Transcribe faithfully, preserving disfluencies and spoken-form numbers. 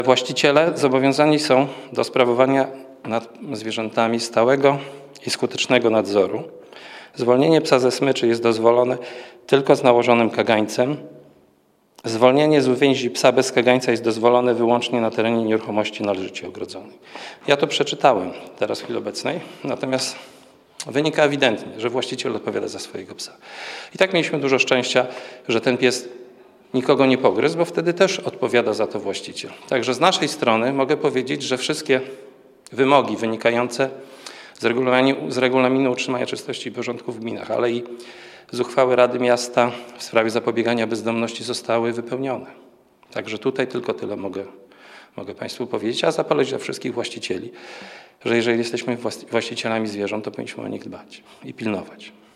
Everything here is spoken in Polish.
Właściciele zobowiązani są do sprawowania nad zwierzętami stałego i skutecznego nadzoru. Zwolnienie psa ze smyczy jest dozwolone tylko z nałożonym kagańcem. Zwolnienie z uwięzi psa bez kagańca jest dozwolone wyłącznie na terenie nieruchomości należycie ogrodzonej. Ja to przeczytałem teraz w chwili obecnej, natomiast wynika ewidentnie, że właściciel odpowiada za swojego psa. I tak mieliśmy dużo szczęścia, że ten pies nikogo nie pogryzł, bo wtedy też odpowiada za to właściciel. Także z naszej strony mogę powiedzieć, że wszystkie wymogi wynikające z regulaminu, z regulaminu utrzymania czystości i porządku w gminach, ale i z uchwały Rady Miasta w sprawie zapobiegania bezdomności zostały wypełnione. Także tutaj tylko tyle mogę, mogę Państwu powiedzieć, a zapalać do wszystkich właścicieli, że jeżeli jesteśmy właścicielami zwierząt, to powinniśmy o nich dbać i pilnować.